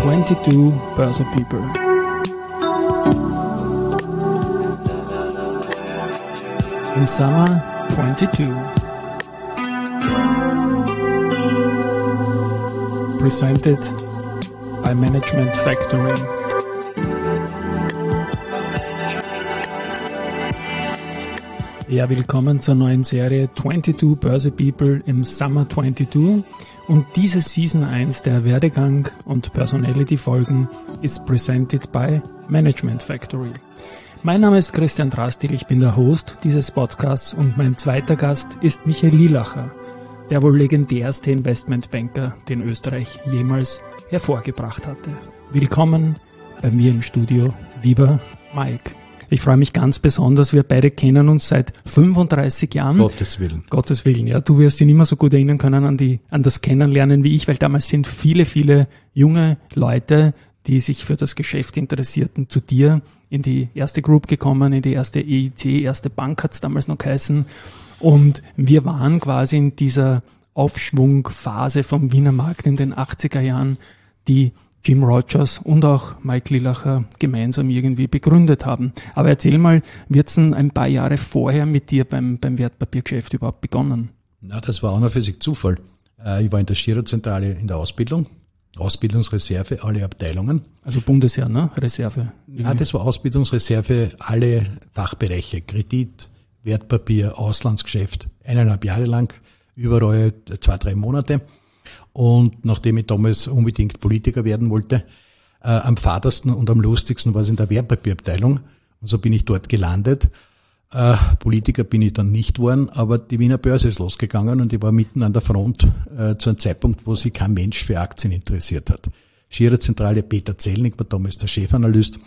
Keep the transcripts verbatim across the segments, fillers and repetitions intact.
twenty-two Börse People. In summer twenty-two. Presented by Management Factory. Ja, willkommen zur neuen Serie twenty-two Börse People im Summer twenty-two. Und diese Season eins der Werdegang und Personality Folgen ist presented by Management Factory. Mein Name ist Christian Drastil, ich bin der Host dieses Podcasts und mein zweiter Gast ist Michael Lielacher, der wohl legendärste Investmentbanker, den Österreich jemals hervorgebracht hatte. Willkommen bei mir im Studio, lieber Mike. Ich freue mich ganz besonders, wir beide kennen uns seit fünfunddreißig Jahren. Gottes Willen. Gottes Willen, ja. Du wirst dich nicht mehr so gut erinnern können an die, an das Kennenlernen wie ich, weil damals sind viele, viele junge Leute, die sich für das Geschäft interessierten, zu dir in die erste Group gekommen, in die erste E I T, erste Bank hat's damals noch geheißen. Und wir waren quasi in dieser Aufschwungphase vom Wiener Markt in den achtziger Jahren, die Jim Rogers und auch Mike Lielacher gemeinsam irgendwie begründet haben. Aber erzähl mal, wird's denn ein paar Jahre vorher mit dir beim, beim Wertpapiergeschäft überhaupt begonnen? Na, das war auch noch für sich Zufall. Ich war in der Girozentrale in der Ausbildung, Ausbildungsreserve, alle Abteilungen. Also Bundesheer, ne? Reserve. Ja, das war Ausbildungsreserve, alle Fachbereiche, Kredit, Wertpapier, Auslandsgeschäft, eineinhalb Jahre lang, überall zwei, drei Monate. Und nachdem ich damals unbedingt Politiker werden wollte, äh, am fadersten und am lustigsten war es in der Wertpapierabteilung. Und so bin ich dort gelandet. Äh, Politiker bin ich dann nicht geworden, aber die Wiener Börse ist losgegangen und ich war mitten an der Front äh, zu einem Zeitpunkt, wo sich kein Mensch für Aktien interessiert hat. Girozentrale Peter Zellnig war damals der Chefanalyst.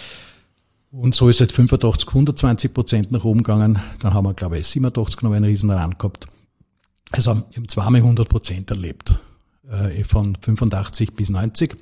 Und so ist halt fünfundachtzig, hundertzwanzig Prozent nach oben gegangen. Dann haben wir, glaube ich, siebenundachtzig noch einen riesen Rand gehabt. Also wir haben zweimal hundert Prozent erlebt. Von fünfundachtzig bis neunzig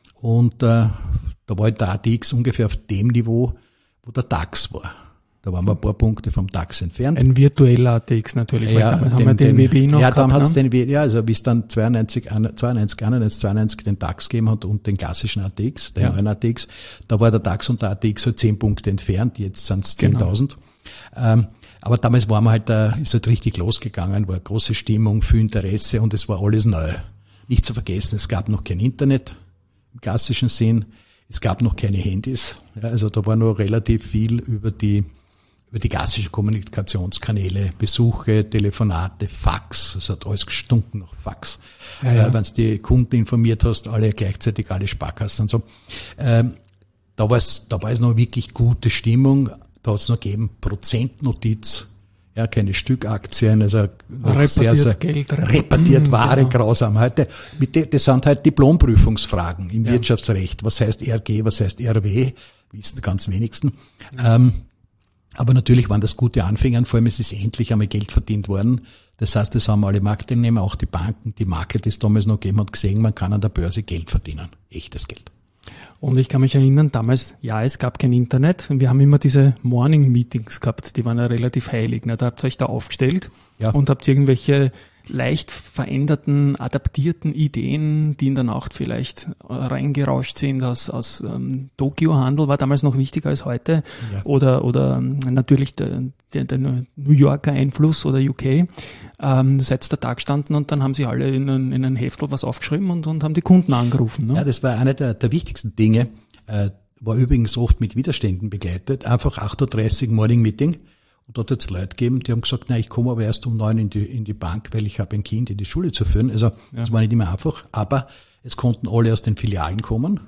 und äh, da war der A T X ungefähr auf dem Niveau, wo der DAX war. Da waren wir ein paar Punkte vom DAX entfernt. Ein virtueller A T X natürlich, ja, weil damals den, haben wir den, den W B I noch ja, gehabt. Ja, dann hat's ne? den, ja, also bis dann zweiundneunzig, zweiundneunzig, einundneunzig, zweiundneunzig den DAX gegeben hat und den klassischen A T X, den ja. neuen A T X, da war der DAX und der A T X so zehn Punkte entfernt, jetzt sind es zehntausend. Genau. Ähm, aber damals waren wir halt, da ist halt richtig losgegangen, war große Stimmung, viel Interesse und es war alles neu. Nicht zu vergessen, es gab noch kein Internet im klassischen Sinn, es gab noch keine Handys, ja, also da war noch relativ viel über die über die klassischen Kommunikationskanäle, Besuche, Telefonate, Fax, es hat alles gestunken nach Fax. Ja, ja. Äh, wenn du die Kunden informiert hast, alle gleichzeitig, alle Sparkassen und so. Ähm, da war es da war es noch wirklich gute Stimmung, da hat es noch gegeben Prozentnotiz. Ja, keine Stückaktien, also repartiert sehr, sehr Geld, repartiert Ware, genau. Grausam. Heute, das sind halt Diplomprüfungsfragen im ja. Wirtschaftsrecht. Was heißt R G, was heißt R W? Wissen die ganz wenigsten. Ja. Ähm, aber natürlich waren das gute Anfänger, vor allem es ist endlich einmal Geld verdient worden. Das heißt, das haben alle Marktteilnehmer, auch die Banken, die Makler, die es damals noch gegeben hat, gesehen, man kann an der Börse Geld verdienen. Echtes Geld. Und ich kann mich erinnern, damals, ja, es gab kein Internet. Wir haben immer diese Morning-Meetings gehabt, die waren ja relativ heilig. Ne? Da habt ihr euch da aufgestellt ja. und habt irgendwelche leicht veränderten, adaptierten Ideen, die in der Nacht vielleicht reingerauscht sind aus, aus ähm, Tokio-Handel, war damals noch wichtiger als heute. Ja. Oder oder ähm, natürlich der, der, der New Yorker Einfluss oder U K. Ähm, seit der Tag standen und dann haben sie alle in ein, in ein Heftel was aufgeschrieben und, und haben die Kunden angerufen. Ne? Ja, das war einer der, der wichtigsten Dinge, äh, war übrigens oft mit Widerständen begleitet. Einfach acht Uhr dreißig Morning Meeting. Und dort hat es Leute gegeben, die haben gesagt, na, ich komme aber erst um neun in die, in die Bank, weil ich habe ein Kind in die Schule zu führen. Also, ja. Das war nicht immer einfach. Aber es konnten alle aus den Filialen kommen.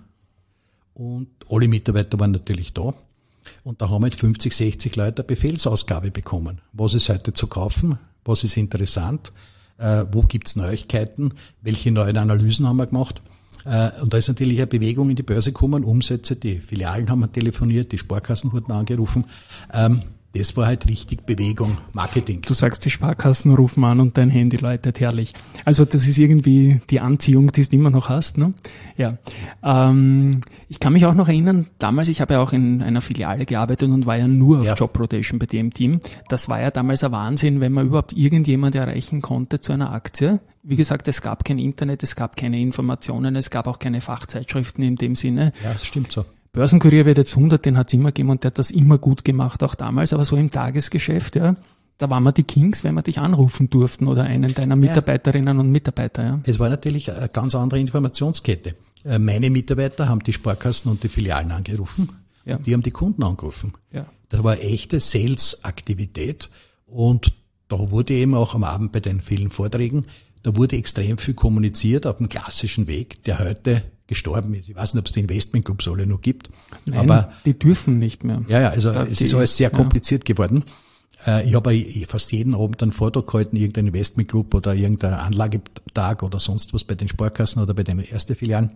Und alle Mitarbeiter waren natürlich da. Und da haben halt fünfzig, sechzig Leute eine Befehlsausgabe bekommen. Was ist heute zu kaufen? Was ist interessant? Äh, wo gibt's Neuigkeiten? Welche neuen Analysen haben wir gemacht? Äh, und da ist natürlich eine Bewegung in die Börse gekommen, Umsätze, die Filialen haben telefoniert, die Sparkassen wurden angerufen. Ähm, das war halt richtig Bewegung, Marketing. Du sagst, die Sparkassen rufen an und dein Handy läutet, herrlich. Also das ist irgendwie die Anziehung, die du immer noch hast, ne? Ja. Ähm, ich kann mich auch noch erinnern, damals, ich habe ja auch in einer Filiale gearbeitet und war ja nur auf ja. Job Rotation bei dem Team. Das war ja damals ein Wahnsinn, wenn man überhaupt irgendjemand erreichen konnte zu einer Aktie. Wie gesagt, es gab kein Internet, es gab keine Informationen, es gab auch keine Fachzeitschriften in dem Sinne. Ja, das stimmt so. Börsenkurier wird jetzt hundert, den hat's immer gegeben und der hat das immer gut gemacht, auch damals. Aber so im Tagesgeschäft, ja, da waren wir die Kings, wenn wir dich anrufen durften oder einen deiner Mitarbeiterinnen und Mitarbeiter. Ja. Es war natürlich eine ganz andere Informationskette. Meine Mitarbeiter haben die Sparkassen und die Filialen angerufen, ja. Die haben die Kunden angerufen. Ja. Das war echte Sales-Aktivität und da wurde eben auch am Abend bei den vielen Vorträgen, da wurde extrem viel kommuniziert auf dem klassischen Weg, der heute gestorben ist. Ich weiß nicht, ob es die Investmentclubs alle noch gibt. Nein, aber die dürfen nicht mehr. Ja, ja, also ja, es die, ist alles sehr kompliziert ja. geworden. Ich habe fast jeden Abend einen Vortrag gehalten, irgendein Investmentclub oder irgendein Anlagetag oder sonst was bei den Sparkassen oder bei den ersten Filialen.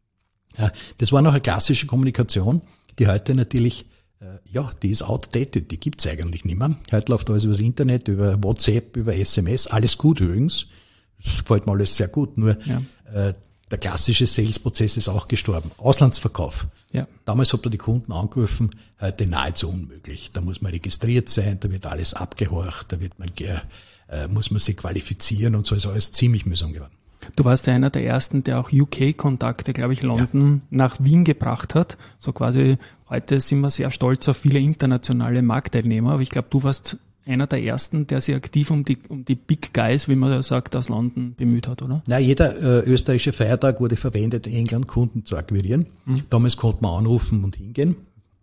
Das war noch eine klassische Kommunikation, die heute natürlich, ja, die ist outdated, die gibt's eigentlich nicht mehr. Heute läuft alles über das Internet, über WhatsApp, über S M S, alles gut übrigens. Das gefällt mir alles sehr gut, nur ja. äh, der klassische Sales-Prozess ist auch gestorben. Auslandsverkauf. Ja. Damals habt ihr die Kunden angerufen, heute nahezu unmöglich. Da muss man registriert sein, da wird alles abgehorcht, da wird man, äh, muss man sich qualifizieren und so ist alles ziemlich mühsam geworden. Du warst ja einer der ersten, der auch U K-Kontakte, glaube ich, London ja. nach Wien gebracht hat. So quasi, heute sind wir sehr stolz auf viele internationale Marktteilnehmer, aber ich glaube, du warst einer der ersten, der sich aktiv um die, um die Big Guys, wie man ja sagt, aus London bemüht hat, oder? Na, jeder äh, österreichische Feiertag wurde verwendet, in England Kunden zu akquirieren. Mhm. Damals konnte man anrufen und hingehen.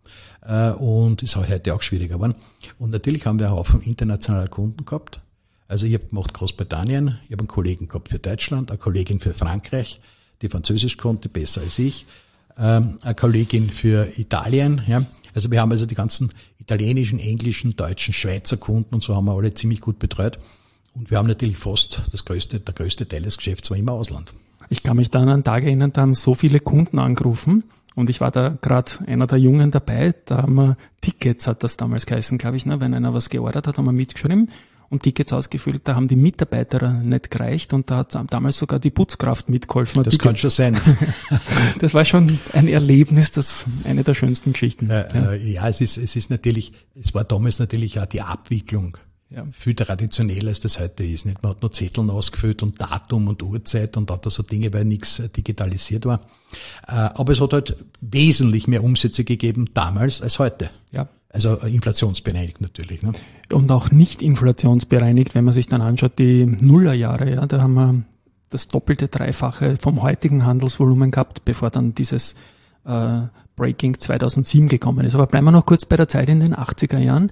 Äh, und ist auch heute auch schwieriger geworden. Und natürlich haben wir einen Haufen internationaler Kunden gehabt. Also ich habe gemacht Großbritannien, ich habe einen Kollegen gehabt für Deutschland, eine Kollegin für Frankreich, die Französisch konnte, besser als ich, ähm, eine Kollegin für Italien, ja. Also wir haben also die ganzen italienischen, englischen, deutschen, Schweizer Kunden und so haben wir alle ziemlich gut betreut. Und wir haben natürlich fast das größte, der größte Teil des Geschäfts war immer Ausland. Ich kann mich da an einen Tag erinnern, da haben so viele Kunden angerufen und ich war da gerade einer der Jungen dabei, da haben wir Tickets, hat das damals geheißen, glaube ich, ne? Wenn einer was geordert hat, haben wir mitgeschrieben und Tickets ausgefüllt, da haben die Mitarbeiter nicht gereicht und da hat damals sogar die Putzkraft mitgeholfen. Das kann schon sein. Das war schon ein Erlebnis, das eine der schönsten Geschichten. Äh, ja. Äh, ja, es ist, es ist natürlich, es war damals natürlich auch die Abwicklung ja. viel traditioneller, als das heute ist. Nicht? Man hat nur Zetteln ausgefüllt und Datum und Uhrzeit und hat da so Dinge, weil nichts digitalisiert war. Äh, aber es hat halt wesentlich mehr Umsätze gegeben damals als heute. Ja. Also inflationsbereinigt natürlich. Ne? Und auch nicht inflationsbereinigt, wenn man sich dann anschaut, die Nullerjahre, ja, da haben wir das doppelte, dreifache vom heutigen Handelsvolumen gehabt, bevor dann dieses äh, Breaking zweitausendsieben gekommen ist. Aber bleiben wir noch kurz bei der Zeit in den achtziger Jahren.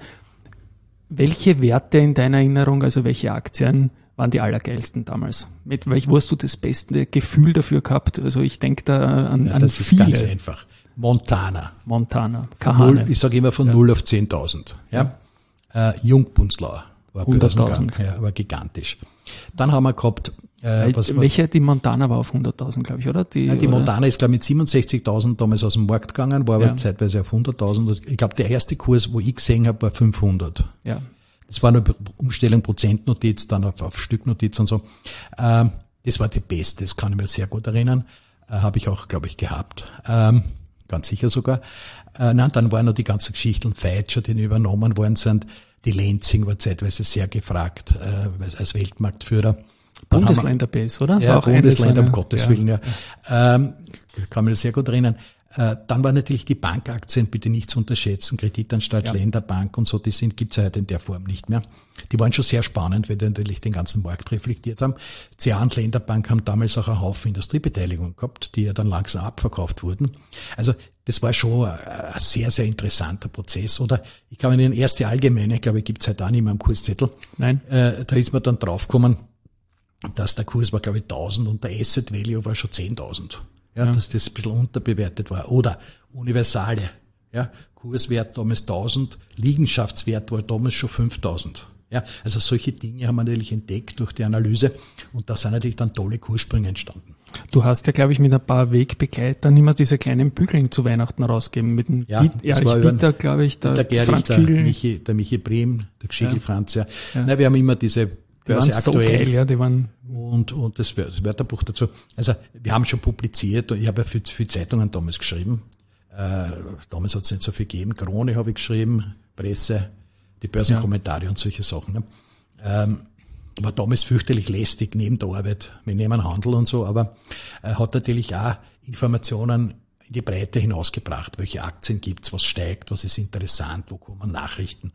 Welche Werte in deiner Erinnerung, also welche Aktien waren die allergeilsten damals? Mit welch, wo hast du das beste Gefühl dafür gehabt? Also ich denke da an, ja, an das viele. Das ist ganz einfach. Montana. Montana. Null, ich sage immer von ja. null auf zehntausend. Ja. ja. Äh, Jungpunzlauer war hunderttausend. Ja, war gigantisch. Dann haben wir gehabt, äh, was welche, die Montana war auf hunderttausend, glaube ich, oder? Die, ja, die oder? Montana ist, glaube ich, mit siebenundsechzigtausend damals aus dem Markt gegangen, war aber ja. zeitweise auf hunderttausend. Ich glaube, der erste Kurs, wo ich gesehen habe, war fünfhundert. Ja. Das war nur Umstellung Prozentnotiz, dann auf, auf Stücknotiz und so. Ähm, das war die beste, das kann ich mir sehr gut erinnern. Äh, habe ich auch, glaube ich, gehabt. Ähm, ganz sicher sogar. Äh, nein, dann waren noch die ganzen Geschichten, Feitscher, die übernommen worden sind. Die Lenzing war zeitweise sehr gefragt, äh, als Weltmarktführer. Dann Bundesländerbase, oder? Ja, Bundesländer, um Gottes ja. Willen, ja. Ähm, kann mich sehr gut erinnern. Äh, dann waren natürlich die Bankaktien, bitte nicht zu unterschätzen, Kreditanstalt, ja. Länderbank und so, die sind, gibt's heute in der Form nicht mehr. Die waren schon sehr spannend, weil die natürlich den ganzen Markt reflektiert haben. C A und Länderbank haben damals auch einen Haufen Industriebeteiligungen gehabt, die ja dann langsam abverkauft wurden. Also das war schon ein sehr, sehr interessanter Prozess. Oder ich kann mich in den erste Allgemeine, glaube ich, gibt's heute auch nicht mehr am Kurszettel. Nein. Äh, da ist man dann draufgekommen, dass der Kurs war, glaube ich, tausend und der Asset Value war schon zehntausend. Ja, ja, dass das ein bisschen unterbewertet war. Oder Universale, ja, Kurswert damals tausend, Liegenschaftswert war damals schon fünftausend. Ja, also solche Dinge haben wir natürlich entdeckt durch die Analyse und da sind natürlich dann tolle Kurssprünge entstanden. Du hast ja, glaube ich, mit ein paar Wegbegleitern immer diese kleinen Bügeln zu Weihnachten rausgeben. Mit dem ja, Erich Bitter, glaube ich, der, der Gerich, Franz der Kügel. Michi, der Michi Brehm, der Geschiegel Ja. Franz, ja. Ja. Nein, wir haben immer diese Börse Die waren so aktuell. geil, ja, die waren Und, und das Wörterbuch dazu. Also, wir haben schon publiziert und ich habe ja für, für Zeitungen damals geschrieben. Äh, damals hat es nicht so viel gegeben. Krone habe ich geschrieben, Presse, die Börsenkommentare ja. und solche Sachen. Ne? Ähm, war damals fürchterlich lästig neben der Arbeit, wir nehmen Handel und so, aber äh, hat natürlich auch Informationen in die Breite hinausgebracht. Welche Aktien gibt's, was steigt, was ist interessant, wo kommen Nachrichten.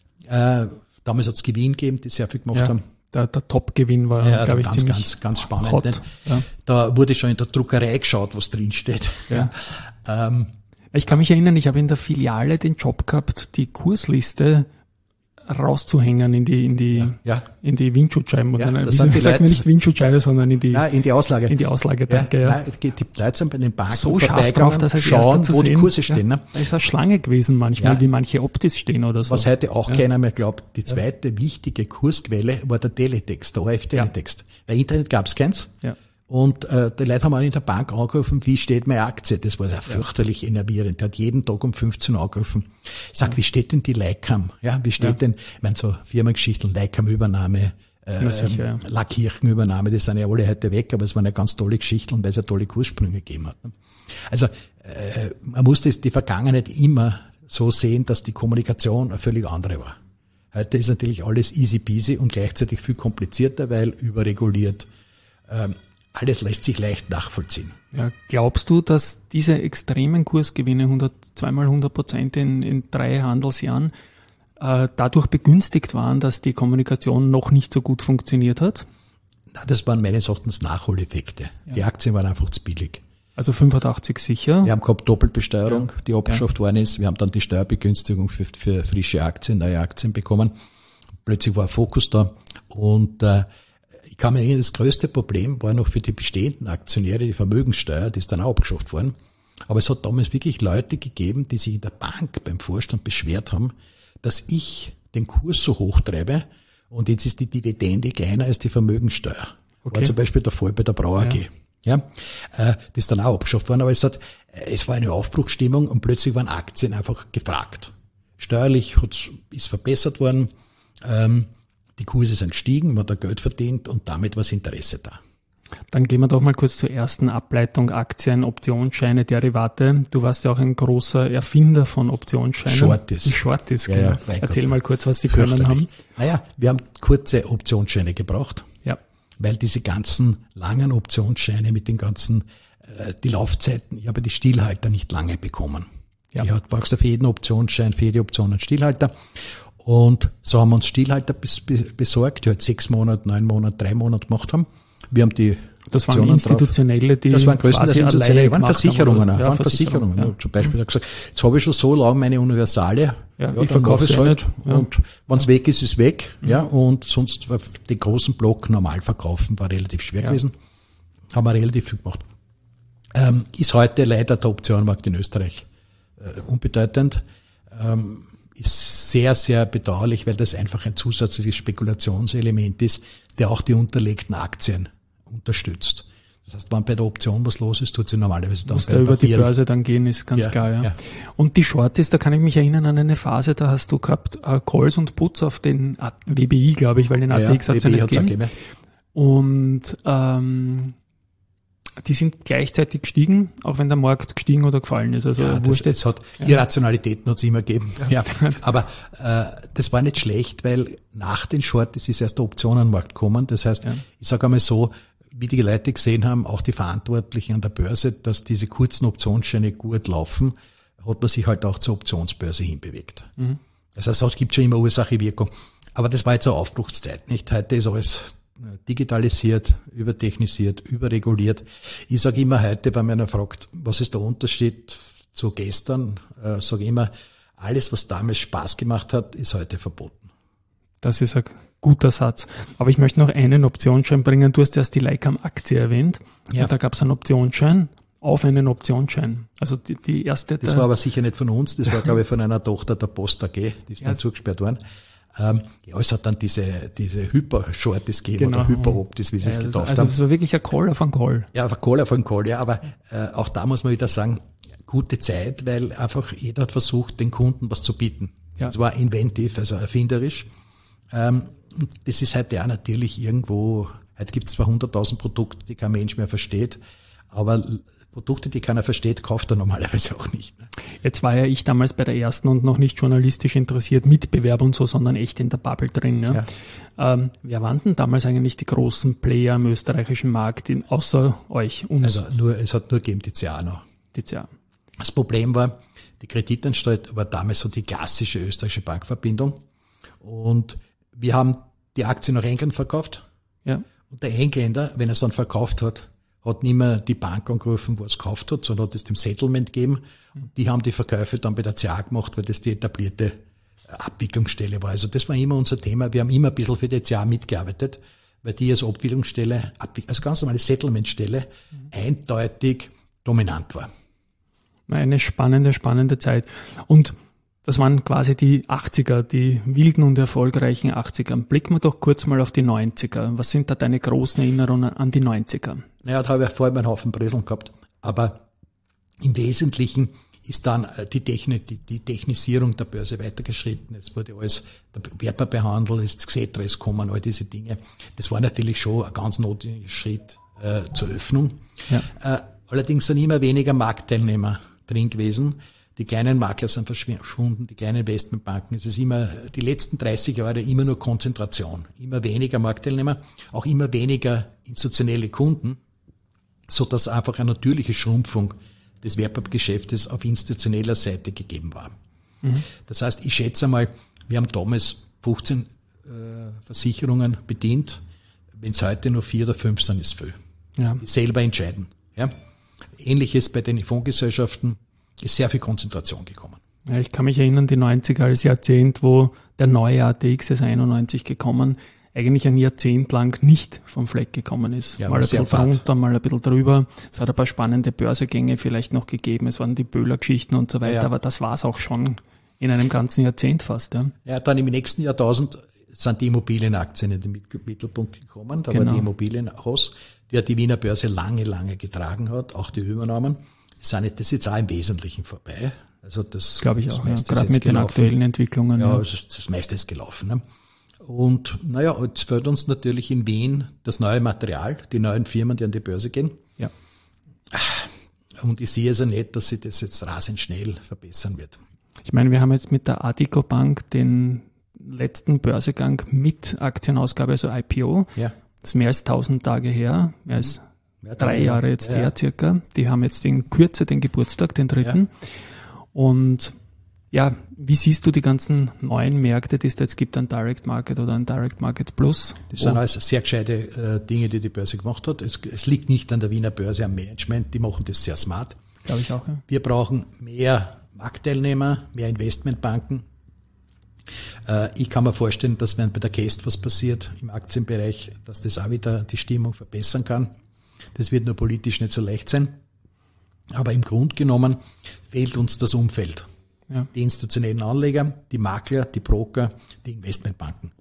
Äh, damals hat's Gewinn gegeben, die sehr viel gemacht ja, haben. Der, der Top-Gewinn war, ja, glaube ich, ganz, ziemlich ganz, ganz spannend. hot. Ne? Ja. Da wurde schon in der Druckerei geschaut, was drin steht. Ja. ähm, Ich kann mich erinnern, ich habe in der Filiale den Job gehabt, die Kursliste rauszuhängen in die in die ja, ja. in die Windschutzscheiben. Ja, Oder das wieso sind die sagt Leute- man nicht Windschutzscheibe, sondern in die ja, in die Auslage. in die Auslage, danke, ja. Nein, die die Leute sind bei den Banken So scharf vorbeigegangen, drauf, dass als schauen, erster zu wo sehen, die Kurse stehen. Ne? Da ist eine Schlange gewesen manchmal, Ja. wie manche Optis stehen oder so. Was heute auch Ja. keiner mehr glaubt, die zweite wichtige Kursquelle war der Teletext, der O R F-Teletext. Bei Internet gab's keins. Ja. Und äh, die Leute haben auch in der Bank angerufen, wie steht meine Aktie? Das war ja fürchterlich enervierend. Der hat jeden Tag um fünfzehn Uhr angerufen. Ich sag, ja. wie steht denn die Leicam? Ja, wie steht Ja. denn, ich meine, so Firmengeschichten, Leicam-Übernahme, äh, Ja, sicher, ja. Lackirchen-Übernahme, das sind ja alle heute weg, aber es waren ja ganz tolle Geschichten, weil es ja tolle Kurssprünge gegeben hat. Ne? Also äh, man muss das die Vergangenheit immer so sehen, dass die Kommunikation eine völlig andere war. Heute ist natürlich alles easy peasy und gleichzeitig viel komplizierter, weil überreguliert. Ähm, alles lässt sich leicht nachvollziehen. Ja, glaubst du, dass diese extremen Kursgewinne, hundert, zweimal hundert Prozent in, in drei Handelsjahren, äh, dadurch begünstigt waren, dass die Kommunikation noch nicht so gut funktioniert hat? Na, das waren meines Erachtens Nachholeffekte. Ja. Die Aktien waren einfach zu billig. Also fünfundachtzig sicher. Wir haben gehabt Doppelbesteuerung, Ja. die abgeschafft worden ist. Wir haben dann die Steuerbegünstigung für, für frische Aktien, neue Aktien bekommen. Plötzlich war ein Fokus da und äh, ich kann mir erinnern, das größte Problem war noch für die bestehenden Aktionäre die Vermögenssteuer, die ist dann auch abgeschafft worden. Aber es hat damals wirklich Leute gegeben, die sich in der Bank beim Vorstand beschwert haben, dass ich den Kurs so hoch treibe und jetzt ist die Dividende kleiner als die Vermögenssteuer. Okay. War zum Beispiel der Fall bei der Brau A G. Ja. Ja, äh, das ist dann auch abgeschafft worden, aber es hat, es war eine Aufbruchsstimmung und plötzlich waren Aktien einfach gefragt. Steuerlich hat's, ist verbessert worden, ähm, die Kurse sind gestiegen, man hat da Geld verdient und damit war das Interesse da. Dann gehen wir doch mal kurz zur ersten Ableitung: Aktien, Optionsscheine, Derivate. Du warst ja auch ein großer Erfinder von Optionsscheinen. Shorties. Die Shorties, Ja, genau. ja, mein Erzähl Gott. mal kurz, was die können haben. Naja, wir haben kurze Optionsscheine gebraucht, Ja. weil diese ganzen langen Optionsscheine mit den ganzen, äh, die Laufzeiten, ich habe die Stillhalter nicht lange bekommen. Ja. Ja, du brauchst auf jeden Optionsschein, für jede Option einen Stillhalter. Und so haben wir uns Stillhalter bes besorgt, die halt sechs Monate, neun Monate, drei Monate gemacht haben. Wir haben die Das waren Optionen drauf. institutionelle, die Das waren größtenteils quasi institutionelle, alleine waren gemacht Versicherungen, haben, oder? ja, waren Versicherungen. Ja. Zum Beispiel hat er gesagt, jetzt habe ich schon so lange meine Universale, Ja, ja, ich dann verkaufe mache ich sie halt. nicht. Ja. Und wenn es weg ist, ist weg. Ja, und sonst war den großen Block normal verkaufen, war relativ schwer Ja. gewesen. Haben wir relativ viel gemacht. Ähm, ist heute leider der Optionenmarkt in Österreich äh, unbedeutend. Ähm, ist sehr, sehr bedauerlich, weil das einfach ein zusätzliches Spekulationselement ist, der auch die unterlegten Aktien unterstützt. Das heißt, wenn bei der Option was los ist, tut sie normalerweise dann Muss beim da über die Papier. Börse dann gehen, ist ganz Ja, klar, ja. ja. Und die Shorties, da kann ich mich erinnern an eine Phase, da hast du gehabt äh, Calls und Puts auf den A- W B I, glaube ich, weil den Ja, A T X ja, hat es ja W B I nicht hat's auch gegeben. gegeben. Und ähm, die sind gleichzeitig gestiegen, auch wenn der Markt gestiegen oder gefallen ist. Also Ja, das, wurscht. das hat, Irrationalitäten hat es immer gegeben. Ja. Aber äh, das war nicht schlecht, weil nach den Shorties ist erst der Optionenmarkt gekommen. Das heißt, Ja. ich sage einmal so, wie die Leute gesehen haben, auch die Verantwortlichen an der Börse, dass diese kurzen Optionsscheine gut laufen, hat man sich halt auch zur Optionsbörse hinbewegt. Mhm. Das heißt, es gibt schon immer Ursache-Wirkung. Aber das war jetzt eine Aufbruchszeit, nicht? Heute ist alles digitalisiert, übertechnisiert, überreguliert. Ich sage immer heute, wenn man fragt, was ist der Unterschied zu gestern, äh, sage ich immer, alles, was damals Spaß gemacht hat, ist heute verboten. Das ist ein guter Satz. Aber ich möchte noch einen Optionsschein bringen. Du hast erst die Leicam-Aktie erwähnt. Ja. Und da gab es einen Optionsschein auf einen Optionsschein. Also die, die erste... Das war aber sicher nicht von uns, das war, glaube ich, von einer Tochter der Post A G, die ist dann Ja. zugesperrt worden. Ähm, ja, es hat dann diese, diese Hyper-Shorties gegeben, genau. oder Hyper-Optis, wie sie es also, getauft also haben. das war wirklich ein Call auf einen Call. Ja, ein Call auf einen Call, ja, aber äh, auch da muss man wieder sagen, gute Zeit, weil einfach jeder hat versucht, den Kunden was zu bieten. Ja. Das war inventiv, also erfinderisch. Ähm, das ist heute auch natürlich irgendwo, heute gibt es zwar hunderttausend Produkte, die kein Mensch mehr versteht, aber Produkte, die keiner versteht, kauft er normalerweise auch nicht. Ne? Jetzt war ja ich damals bei der ersten und noch nicht journalistisch interessiert, Mitbewerber und so, sondern echt in der Bubble drin. Ja? Ja. Ähm, wer waren denn damals eigentlich die großen Player im österreichischen Markt, in, außer euch, uns? Also nur, es hat nur gegeben die C A noch. Die C A. Das Problem war, die Kreditanstalt war damals so die klassische österreichische Bankverbindung und wir haben die Aktie nach England verkauft. Ja. Und der Engländer, wenn er es dann verkauft hat, hat nicht mehr die Bank angerufen, wo er es gekauft hat, sondern hat es dem Settlement gegeben. Und die haben die Verkäufe dann bei der C A gemacht, weil das die etablierte Abwicklungsstelle war. Also das war immer unser Thema. Wir haben immer ein bisschen für die C A mitgearbeitet, weil die als Abwicklungsstelle, als ganz normale Settlementstelle eindeutig dominant war. Eine spannende, spannende Zeit. Und das waren quasi die achtziger, die wilden und erfolgreichen achtziger. Blicken wir doch kurz mal auf die neunziger. Was sind da deine großen Erinnerungen an die neunziger? Naja, da habe ich vorher einen Haufen Breseln gehabt. Aber im Wesentlichen ist dann die, Technik, die, die Technisierung der Börse weitergeschritten. Es wurde alles, der Wertpapierhandel ist das Gesetz gekommen, all diese Dinge. Das war natürlich schon ein ganz notwendiger Schritt äh, zur Öffnung. Ja. Äh, allerdings sind immer weniger Marktteilnehmer drin gewesen. Die kleinen Makler sind verschwunden, die kleinen Investmentbanken. Es ist immer, die letzten dreißig Jahre immer nur Konzentration. Immer weniger Marktteilnehmer, auch immer weniger institutionelle Kunden, so dass einfach eine natürliche Schrumpfung des Wertpapiergeschäftes auf institutioneller Seite gegeben war. Mhm. Das heißt, ich schätze mal, wir haben damals fünfzehn äh, Versicherungen bedient. Wenn es heute nur vier oder fünf sind, ist viel. Ja. Die selber entscheiden. Ja. Ähnliches bei den Fondsgesellschaften. Ist sehr viel Konzentration gekommen. Ja, ich kann mich erinnern, die neunziger als Jahrzehnt, wo der neue A T X ist einundneunzig gekommen, eigentlich ein Jahrzehnt lang nicht vom Fleck gekommen ist. Ja, mal ein bisschen drunter, mal ein bisschen drüber. Es hat ein paar spannende Börsegänge vielleicht noch gegeben. Es waren die Böhler-Geschichten und so weiter, ja, ja. Aber das war es auch schon in einem ganzen Jahrzehnt fast. Ja, ja, dann im nächsten Jahrtausend sind die Immobilienaktien in den Mittelpunkt gekommen. Da genau. war die Immobilienhaus, die die Wiener Börse lange, lange getragen hat, auch die Übernahmen. Das ist jetzt auch im Wesentlichen vorbei. Also das glaube ich auch, ja. Gerade mit gelaufen. Den aktuellen Entwicklungen. Ja, ja. Das, das meiste ist gelaufen. Ne? Und naja, jetzt fällt uns natürlich in Wien das neue Material, die neuen Firmen, die an die Börse gehen. Ja. Und ich sehe also nicht, dass sich das jetzt rasend schnell verbessern wird. Ich meine, wir haben jetzt mit der Addiko Bank den letzten Börsegang mit Aktienausgabe, also I P O. Ja. Das ist mehr als tausend Tage her, mehr als Ja, drei Jahre jetzt ja, her circa. Die haben jetzt in Kürze den Geburtstag, den dritten. Ja. Und ja, wie siehst du die ganzen neuen Märkte, die es da jetzt gibt, ein Direct Market oder ein Direct Market Plus? Das sind alles sehr gescheite äh, Dinge, die die Börse gemacht hat. Es, es liegt nicht an der Wiener Börse, am Management. Die machen das sehr smart. Glaube ich auch, ja. Wir brauchen mehr Marktteilnehmer, mehr Investmentbanken. Äh, ich kann mir vorstellen, dass wenn bei der Käst was passiert im Aktienbereich, dass das auch wieder die Stimmung verbessern kann. Das wird nur politisch nicht so leicht sein. Aber im Grunde genommen fehlt uns das Umfeld. Ja. Die institutionellen Anleger, die Makler, die Broker, die Investmentbanken.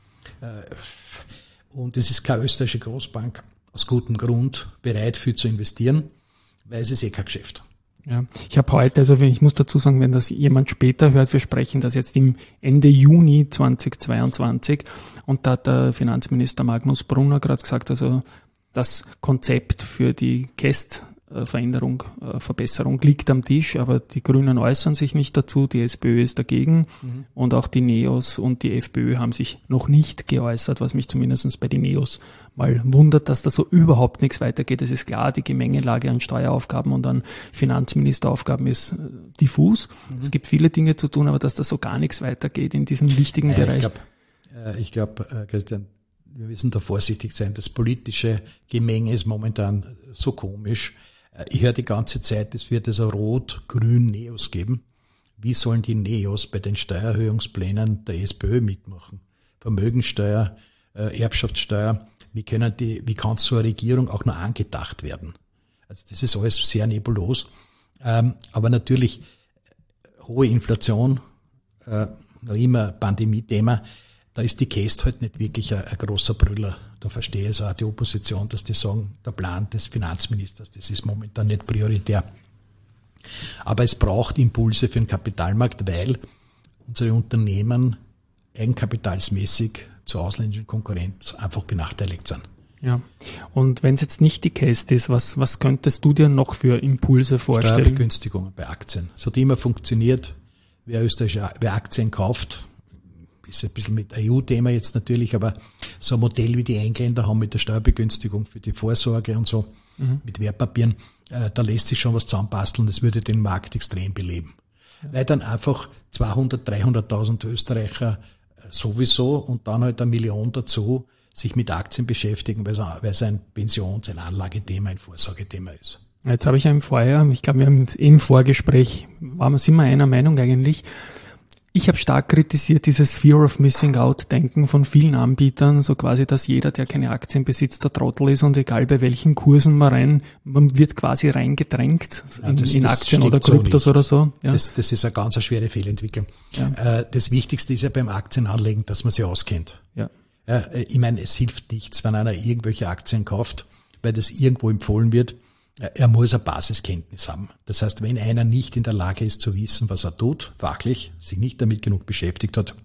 Und es ist keine österreichische Großbank aus gutem Grund bereit, viel zu investieren, weil es ist eh kein Geschäft. Ja, ich habe heute, also ich muss dazu sagen, wenn das jemand später hört, wir sprechen das jetzt im Ende Juni zweitausendzweiundzwanzig und da hat der Finanzminister Magnus Brunner gerade gesagt, also das Konzept für die Käst-Veränderung, Verbesserung liegt am Tisch, aber die Grünen äußern sich nicht dazu, die SPÖ ist dagegen mhm. und auch die NEOS und die FPÖ haben sich noch nicht geäußert, was mich zumindest bei den NEOS mal wundert, dass da so überhaupt nichts weitergeht. Es ist klar, die Gemengelage an Steueraufgaben und an Finanzministeraufgaben ist diffus. Mhm. Es gibt viele Dinge zu tun, aber dass da so gar nichts weitergeht in diesem wichtigen ja, Bereich. Ich glaube, ich glaub, Christian, wir müssen da vorsichtig sein. Das politische Gemenge ist momentan so komisch. Ich höre die ganze Zeit, es wird also rot-grün Neos geben. Wie sollen die Neos bei den Steuererhöhungsplänen der SPÖ mitmachen? Vermögensteuer, Erbschaftssteuer, wie können die, wie kann so eine Regierung auch nur angedacht werden? Also das ist alles sehr nebulos. Aber natürlich hohe Inflation, noch immer Pandemie-Thema. da ist die Käst halt nicht wirklich ein, ein großer Brüller. Da verstehe ich auch die Opposition, dass die sagen, der Plan des Finanzministers, das ist momentan nicht prioritär. Aber es braucht Impulse für den Kapitalmarkt, weil unsere Unternehmen eigenkapitalsmäßig zur ausländischen Konkurrenz einfach benachteiligt sind. Ja, und wenn es jetzt nicht die Käst ist, was, was könntest du dir noch für Impulse vorstellen? Steuerbegünstigungen bei Aktien. Es hat immer funktioniert, wer österreichische, wer Aktien kauft, ist ein bisschen mit E U-Thema jetzt natürlich, aber so ein Modell wie die Engländer haben mit der Steuerbegünstigung für die Vorsorge und so, mhm. mit Wertpapieren, äh, da lässt sich schon was zusammenbasteln, das würde den Markt extrem beleben. Ja. Weil dann einfach zweihundert, dreihunderttausend Österreicher sowieso und dann halt eine Million dazu sich mit Aktien beschäftigen, weil es, weil es ein Pensions-, ein Anlagethema, ein Vorsorgethema ist. Jetzt habe ich ja im Vorjahr, ich glaube, wir haben im Vorgespräch, waren, sind wir einer Meinung eigentlich. Ich habe stark kritisiert dieses Fear of Missing Out-Denken von vielen Anbietern, so quasi, dass jeder, der keine Aktien besitzt, der Trottel ist und egal bei welchen Kursen man rein, man wird quasi reingedrängt in, ja, das, in das Aktien oder Kryptos so oder so. Ja. Das, das ist eine ganz eine schwere Fehlentwicklung. Ja. Das Wichtigste ist ja beim Aktienanlegen, dass man sich auskennt. Ja. Ich meine, es hilft nichts, wenn einer irgendwelche Aktien kauft, weil das irgendwo empfohlen wird. Er muss eine Basiskenntnis haben. Das heißt, wenn einer nicht in der Lage ist zu wissen, was er tut, fachlich, sich nicht damit genug beschäftigt hat,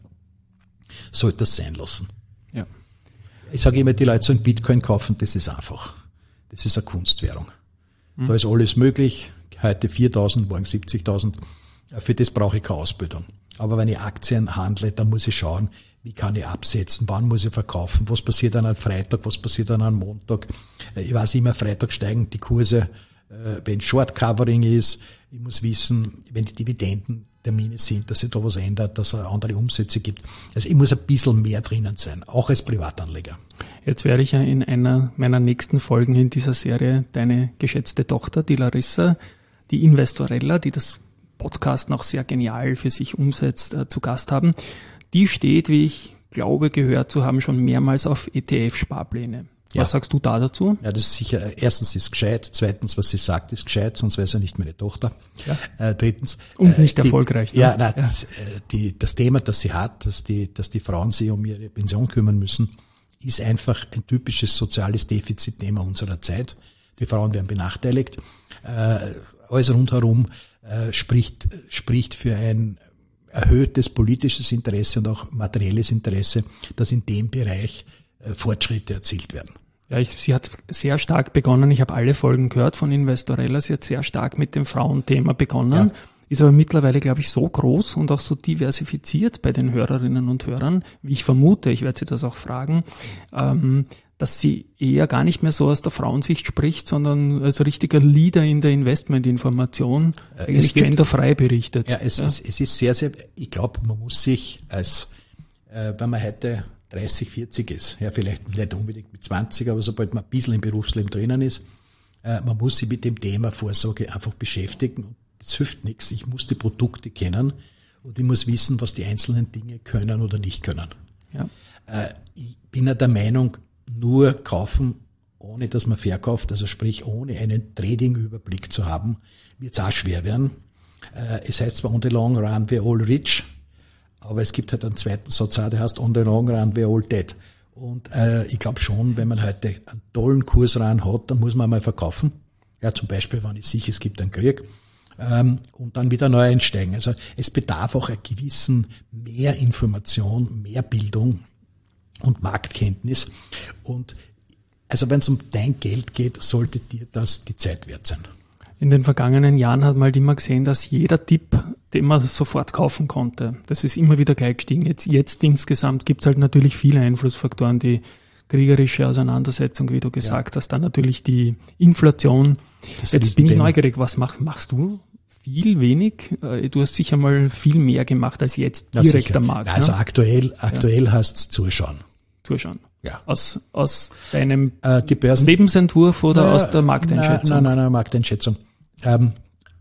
sollte das sein lassen. Ja. Ich sage immer, die Leute sollen Bitcoin kaufen, das ist einfach. Das ist eine Kunstwährung. Mhm. Da ist alles möglich. Heute viertausend, morgen siebzigtausend. Für das brauche ich keine Ausbildung. Aber wenn ich Aktien handle, dann muss ich schauen, wie kann ich absetzen, wann muss ich verkaufen, was passiert an einem Freitag, was passiert an einem Montag. Ich weiß immer, Freitag steigen die Kurse, wenn Short Covering ist. Ich muss wissen, wenn die Dividendentermine sind, dass sich da was ändert, dass es andere Umsätze gibt. Also ich muss ein bisschen mehr drinnen sein, auch als Privatanleger. Jetzt werde ich ja in einer meiner nächsten Folgen in dieser Serie deine geschätzte Tochter, die Larissa, die Investorella, die das Podcast noch sehr genial für sich umsetzt, äh, zu Gast haben. Die steht, wie ich glaube, gehört zu haben, schon mehrmals auf E T F-Sparpläne. Ja. Was sagst du da dazu? Ja, das ist sicher, erstens ist gescheit, zweitens, was sie sagt, ist gescheit, sonst wäre sie ja nicht meine Tochter. Ja. Äh, drittens. Und nicht äh, die, erfolgreich. Ne? Ja, nein, ja. Das, äh, die, das Thema, das sie hat, dass die, dass die Frauen sich um ihre Pension kümmern müssen, ist einfach ein typisches soziales Defizitthema unserer Zeit. Die Frauen werden benachteiligt. Äh, alles rundherum äh, spricht, spricht für ein erhöhtes politisches Interesse und auch materielles Interesse, dass in dem Bereich äh, Fortschritte erzielt werden. Ja, ich, sie hat sehr stark begonnen. Ich habe alle Folgen gehört von Investorella. Sie hat sehr stark mit dem Frauenthema begonnen, ja. Ist aber mittlerweile, glaube ich, so groß und auch so diversifiziert bei den Hörerinnen und Hörern, wie ich vermute, ich werde sie das auch fragen, ähm, dass sie eher gar nicht mehr so aus der Frauensicht spricht, sondern als richtiger Leader in der Investmentinformation eigentlich genderfrei berichtet. Ja, es, ja. Ist, es ist sehr, sehr, ich glaube, man muss sich als, äh, wenn man heute dreißig, vierzig ist, ja vielleicht nicht unbedingt mit zwanzig, aber sobald man ein bisschen im Berufsleben drinnen ist, äh, man muss sich mit dem Thema Vorsorge einfach beschäftigen. Das hilft nichts. Ich muss die Produkte kennen und ich muss wissen, was die einzelnen Dinge können oder nicht können. Ja. Äh, ich bin ja der Meinung, nur kaufen, ohne dass man verkauft, also sprich ohne einen Trading-Überblick zu haben, wird es auch schwer werden. Äh, es heißt zwar on the long run we're all rich, aber es gibt halt einen zweiten Satz auch, der heißt on the long run we're all dead. Und äh, ich glaube schon, wenn man heute einen tollen Kurs rein hat, dann muss man mal verkaufen. Ja, zum Beispiel, wenn ich sehe, es gibt einen Krieg, ähm, und dann wieder neu einsteigen. Also es bedarf auch einer gewissen mehr Information, mehr Bildung und Marktkenntnis. Und also wenn es um dein Geld geht, sollte dir das die Zeit wert sein. In den vergangenen Jahren hat man halt immer gesehen, dass jeder Tipp, den man sofort kaufen konnte, das ist immer wieder gleich gestiegen. Jetzt, jetzt insgesamt gibt es halt natürlich viele Einflussfaktoren, die kriegerische Auseinandersetzung, wie du gesagt ja. hast, dann natürlich die Inflation. Das jetzt bin ich Thema. neugierig, was mach, machst du? Viel, wenig? Du hast sicher mal viel mehr gemacht als jetzt direkt am Markt. Also ne? aktuell, aktuell ja. heißt es zuschauen. Zuschauen. Ja. Aus, aus deinem äh, die Börsen, Lebensentwurf oder äh, aus der Markteinschätzung? Nein, nein, nein, Markteinschätzung. Ähm,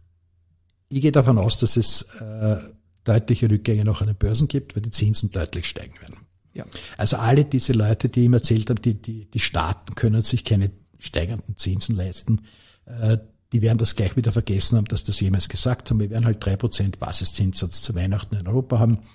ich gehe davon aus, dass es äh, deutliche Rückgänge noch an den Börsen gibt, weil die Zinsen deutlich steigen werden. Ja. Also alle diese Leute, die ich ihm erzählt habe, die, die, die Staaten können sich keine steigenden Zinsen leisten, äh, die werden das gleich wieder vergessen haben, dass das jemals gesagt haben. Wir werden halt drei Prozent Basiszinssatz zu Weihnachten in Europa haben.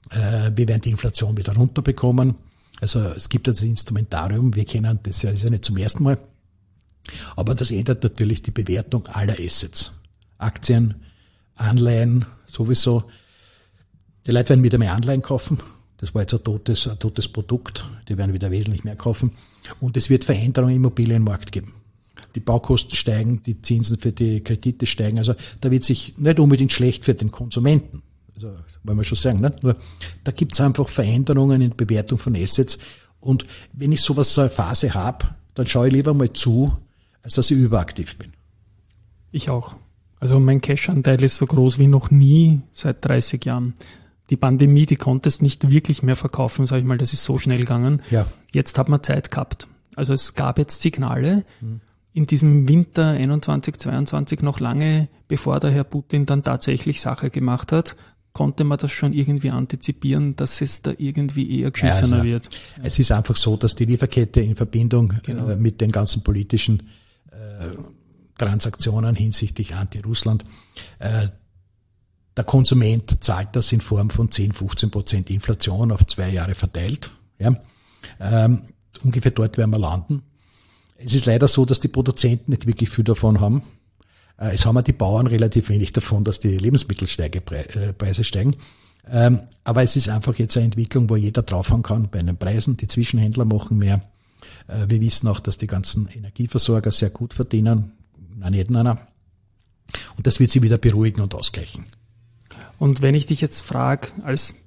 Äh, wir werden die Inflation wieder runterbekommen. Also es gibt das Instrumentarium, wir kennen das ja, ist ja nicht zum ersten Mal. Aber das ändert natürlich die Bewertung aller Assets. Aktien, Anleihen sowieso. Die Leute werden wieder mehr Anleihen kaufen. Das war jetzt ein totes, ein totes Produkt. Die werden wieder wesentlich mehr kaufen. Und es wird Veränderungen im Immobilienmarkt geben. Die Baukosten steigen, die Zinsen für die Kredite steigen. Also da wird sich nicht unbedingt schlecht für den Konsumenten. Also wollen wir schon sagen, ne? Nur da gibt es einfach Veränderungen in der Bewertung von Assets. Und wenn ich sowas, so eine Phase habe, dann schaue ich lieber mal zu, als dass ich überaktiv bin. Ich auch. Also mein Cash-Anteil ist so groß wie noch nie seit dreißig Jahren. Die Pandemie, die konnte es nicht wirklich mehr verkaufen, sage ich mal, das ist so schnell gegangen. Ja. Jetzt hat man Zeit gehabt. Also es gab jetzt Signale mhm. in diesem Winter einundzwanzig, zweiundzwanzig, noch lange bevor der Herr Putin dann tatsächlich Sache gemacht hat, konnte man das schon irgendwie antizipieren, dass es da irgendwie eher geschissener also, wird. Es ist einfach so, dass die Lieferkette in Verbindung genau. äh, mit den ganzen politischen äh, Transaktionen hinsichtlich Anti-Russland, äh, der Konsument zahlt das in Form von zehn, fünfzehn Prozent Inflation auf zwei Jahre verteilt. Ja. Ähm, ungefähr dort werden wir landen. Es ist leider so, dass die Produzenten nicht wirklich viel davon haben. Äh, es haben auch die Bauern relativ wenig davon, dass die Lebensmittelpreise steigen. Ähm, aber es ist einfach jetzt eine Entwicklung, wo jeder draufhauen kann bei den Preisen. Die Zwischenhändler machen mehr. Äh, wir wissen auch, dass die ganzen Energieversorger sehr gut verdienen. Nein, nicht einer. Und das wird sie wieder beruhigen und ausgleichen. Und wenn ich dich jetzt frage, als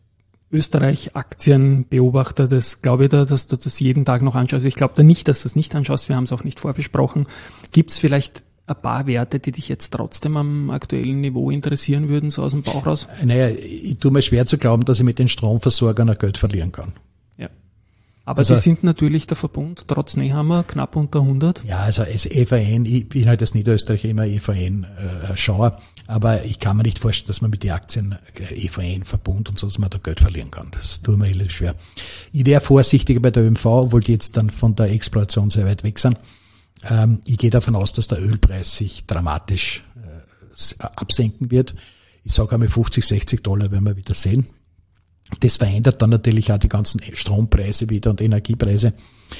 Österreich-Aktienbeobachter, das glaube ich da, dass du das jeden Tag noch anschaust. Ich glaube da nicht, dass du das nicht anschaust. Wir haben es auch nicht vorbesprochen. Gibt es vielleicht ein paar Werte, die dich jetzt trotzdem am aktuellen Niveau interessieren würden, so aus dem Bauch raus? Naja, ich tue mir schwer zu glauben, dass ich mit den Stromversorgern ein Geld verlieren kann. Ja. Aber also, die sind natürlich der Verbund, trotz Nehammer, knapp unter hundert. Ja, also als E V N, ich bin halt als Niederösterreicher immer E V N-Schauer, aber ich kann mir nicht vorstellen, dass man mit den Aktien E V N-Verbund und so, dass man da Geld verlieren kann. Das tut mir relativ schwer. Ich wäre vorsichtiger bei der Ö M V, obwohl die jetzt dann von der Exploration sehr weit weg sind. Ähm, ich gehe davon aus, dass der Ölpreis sich dramatisch äh, absenken wird. Ich sage einmal fünfzig, sechzig Dollar werden wir wieder sehen. Das verändert dann natürlich auch die ganzen Strompreise wieder und Energiepreise.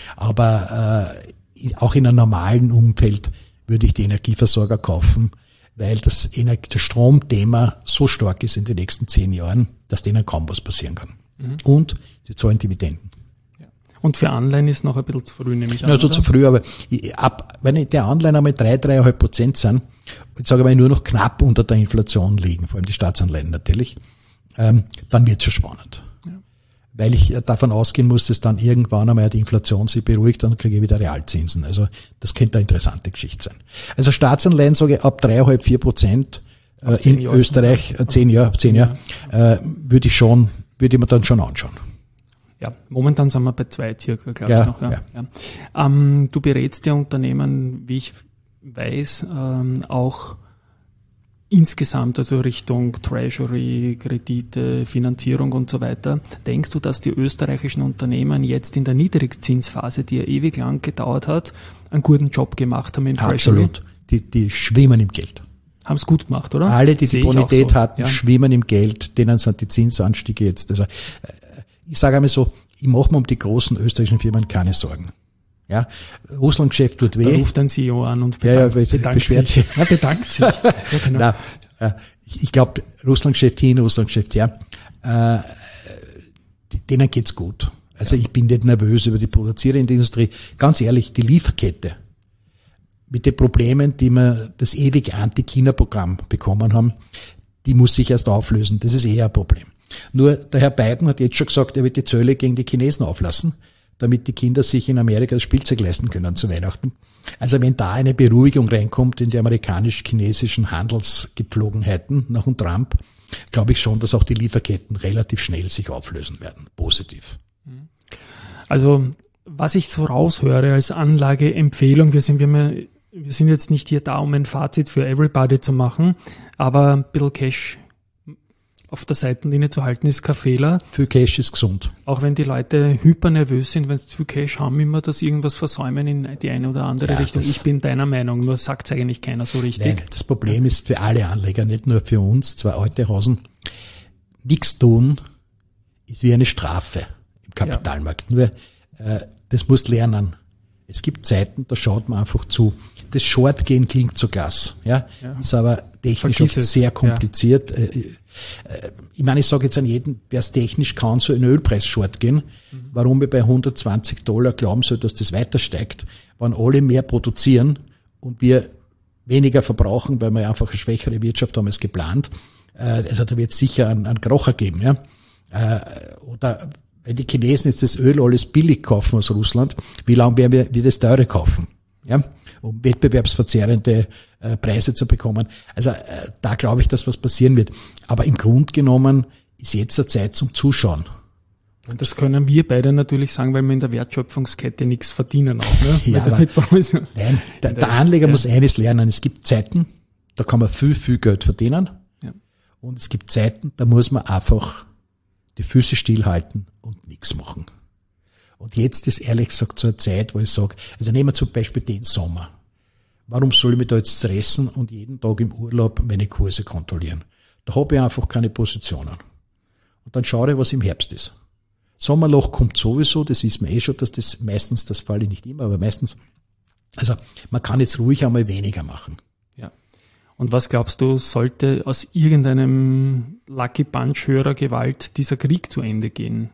Aber äh, auch in einem normalen Umfeld würde ich die Energieversorger kaufen, weil das, Ener- das Stromthema so stark ist in den nächsten zehn Jahren, dass denen kaum was passieren kann. Mhm. Und sie zahlen Dividenden. Und für Anleihen ist noch ein bisschen zu früh, nehme ich an. Also zu früh, aber ich, ab, wenn die Anleihen einmal drei, dreieinhalb Prozent sind, jetzt sage ich mal nur noch knapp unter der Inflation liegen, vor allem die Staatsanleihen natürlich, ähm, dann wird es schon spannend. Ja. Weil ich davon ausgehen muss, dass dann irgendwann einmal die Inflation sich beruhigt, dann kriege ich wieder Realzinsen. Also das könnte eine interessante Geschichte sein. Also Staatsanleihen sage ich ab dreieinhalb, vier Prozent äh, in Jahr. Österreich, äh, zehn Jahre, zehn Jahre, äh, würde ich schon, würde ich mir dann schon anschauen. Ja, momentan sind wir bei zwei circa, glaube ja, ich noch. Ja. Ja. Ja. Ähm, du berätst ja Unternehmen, wie ich weiß, ähm, auch insgesamt, also Richtung Treasury, Kredite, Finanzierung und so weiter. Denkst du, dass die österreichischen Unternehmen jetzt in der Niedrigzinsphase, die ja ewig lang gedauert hat, einen guten Job gemacht haben im Treasury? Absolut. Die, die schwimmen im Geld. Haben es gut gemacht, oder? Alle, die die Bonität so. hatten, ja. schwimmen im Geld. Denen sind die Zinsanstiege jetzt. Also ich sage einmal so, ich mache mir um die großen österreichischen Firmen keine Sorgen. Ja, Russland-Geschäft tut weh. Da ruft ein C E O an und bedankt, ja, ja, bedankt beschwert sich. Ja, bedankt sich. Ja, genau. Nein, ich, ich glaube, Russland-Geschäft hin, Russland-Geschäft her, äh, denen geht's gut. Also ja. Ich bin nicht nervös über die produzierende Industrie. Ganz ehrlich, die Lieferkette mit den Problemen, die wir das ewige Anti-China-Programm bekommen haben, die muss sich erst auflösen. Das ist eher ein Problem. Nur der Herr Biden hat jetzt schon gesagt, er wird die Zölle gegen die Chinesen auflassen, damit die Kinder sich in Amerika das Spielzeug leisten können zu Weihnachten. Also wenn da eine Beruhigung reinkommt in die amerikanisch-chinesischen Handelsgepflogenheiten nach dem Trump, glaube ich schon, dass auch die Lieferketten relativ schnell sich auflösen werden. Positiv. Also was ich so raushöre als Anlageempfehlung, wir sind, wir, wir sind jetzt nicht hier da, um ein Fazit für everybody zu machen, aber ein bisschen Cash auf der Seitenlinie zu halten, ist kein Fehler. Viel Cash ist gesund. Auch wenn die Leute hypernervös sind, wenn sie zu viel Cash haben, immer das irgendwas versäumen in die eine oder andere ja, Richtung. Ich bin deiner Meinung, nur sagt es eigentlich keiner so richtig. Nein, das Problem ist für alle Anleger, nicht nur für uns, zwei alte Hasen, nichts tun ist wie eine Strafe im Kapitalmarkt. Ja. Nur, äh, das musst lernen. Es gibt Zeiten, da schaut man einfach zu. Das Shortgehen klingt so Gas, ja, ja. Ist aber technisch oft sehr kompliziert. Ja. Ich meine, ich sage jetzt an jeden, wer es technisch kann, so in Ölpreis short gehen. Mhm. Warum wir bei hundertzwanzig Dollar glauben soll, dass das weiter steigt, wenn alle mehr produzieren und wir weniger verbrauchen, weil wir einfach eine schwächere Wirtschaft haben als geplant. Also da wird es sicher einen, einen Krocher geben, ja. Oder wenn die Chinesen jetzt das Öl alles billig kaufen aus Russland, wie lange werden wir, wir das teure kaufen? Ja, um wettbewerbsverzerrende äh, Preise zu bekommen. Also äh, da glaube ich, dass was passieren wird. Aber im Grunde genommen ist jetzt eine Zeit zum Zuschauen. Und das können wir beide natürlich sagen, weil wir in der Wertschöpfungskette nichts verdienen auch. Ne? Ja, aber, nein, der, der Anleger ja. muss eines lernen. Es gibt Zeiten, da kann man viel, viel Geld verdienen. Ja. Und es gibt Zeiten, da muss man einfach die Füße stillhalten und nichts machen. Und jetzt ist ehrlich gesagt so eine Zeit, wo ich sage, also nehmen wir zum Beispiel den Sommer. Warum soll ich mich da jetzt stressen und jeden Tag im Urlaub meine Kurse kontrollieren? Da habe ich einfach keine Positionen. Und dann schaue ich, was im Herbst ist. Sommerloch kommt sowieso, das wissen wir eh schon, dass das meistens, das falle ich nicht immer, aber meistens, also man kann jetzt ruhig einmal weniger machen. Ja. Und was glaubst du, sollte aus irgendeinem Lucky Punch höherer Gewalt dieser Krieg zu Ende gehen?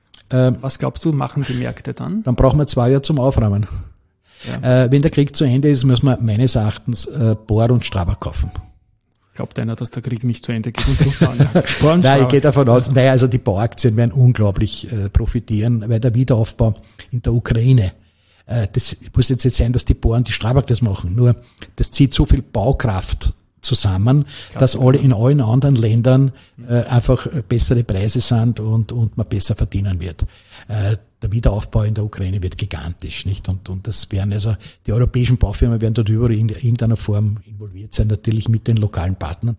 Was glaubst du, machen die Märkte dann? Dann brauchen wir zwei Jahre zum Aufräumen. Ja. Äh, wenn der Krieg zu Ende ist, muss man meines Erachtens äh, Bohr und Strabag kaufen. Glaubt einer, dass der Krieg nicht zu Ende geht und ruft an? Ja. Bohr und Nein, ich gehe davon aus, naja, also die Bauaktien werden unglaublich äh, profitieren, weil der Wiederaufbau in der Ukraine, äh, das muss jetzt nicht sein, dass die Bohr und die Strabag das machen, nur das zieht so viel Baukraft zusammen, Klasse, dass alle in allen anderen Ländern äh, einfach bessere Preise sind und und man besser verdienen wird. Äh, der Wiederaufbau in der Ukraine wird gigantisch, nicht? Und und das werden also die europäischen Baufirmen werden dort überall in irgendeiner Form involviert sein, natürlich mit den lokalen Partnern.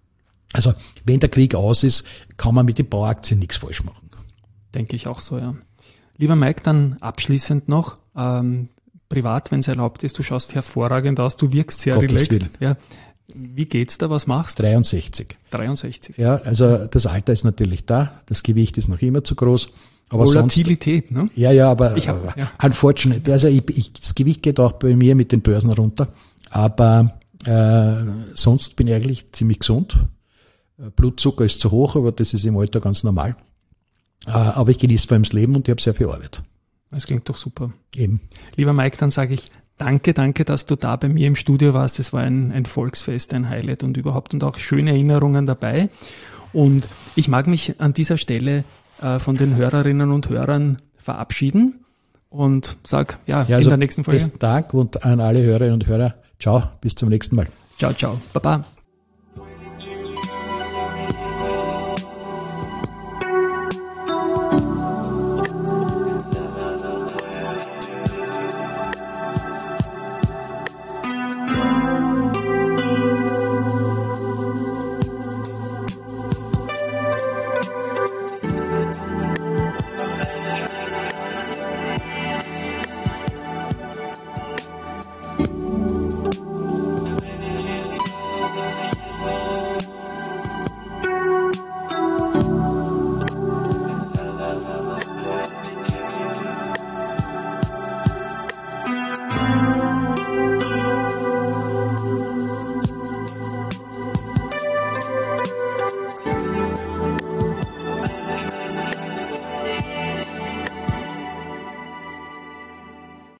Also wenn der Krieg aus ist, kann man mit den Bauaktien nichts falsch machen. Denke ich auch so, ja. Lieber Mike, dann abschließend noch ähm, privat, wenn es erlaubt ist. Du schaust hervorragend aus, du wirkst sehr Gottes relaxed. Willen. Ja. Wie geht's da? Was machst du? dreiundsechzig. dreiundsechzig. Ja, also das Alter ist natürlich da, das Gewicht ist noch immer zu groß. Aber Volatilität, sonst, ne? Ja, ja, aber ich hab, ja. unfortunate. Also ich, ich, das Gewicht geht auch bei mir mit den Börsen runter. Aber äh, sonst bin ich eigentlich ziemlich gesund. Blutzucker ist zu hoch, aber das ist im Alter ganz normal. Äh, aber ich genieße vor allem das Leben und ich habe sehr viel Arbeit. Das klingt doch super. Eben. Lieber Mike, dann sage ich Danke, danke, dass du da bei mir im Studio warst. Das war ein, ein Volksfest, ein Highlight und überhaupt und auch schöne Erinnerungen dabei. Und ich mag mich an dieser Stelle äh, von den Hörerinnen und Hörern verabschieden und sag ja, ja also in der nächsten Folge. Besten Dank und an alle Hörerinnen und Hörer. Ciao, bis zum nächsten Mal. Ciao, ciao. Baba.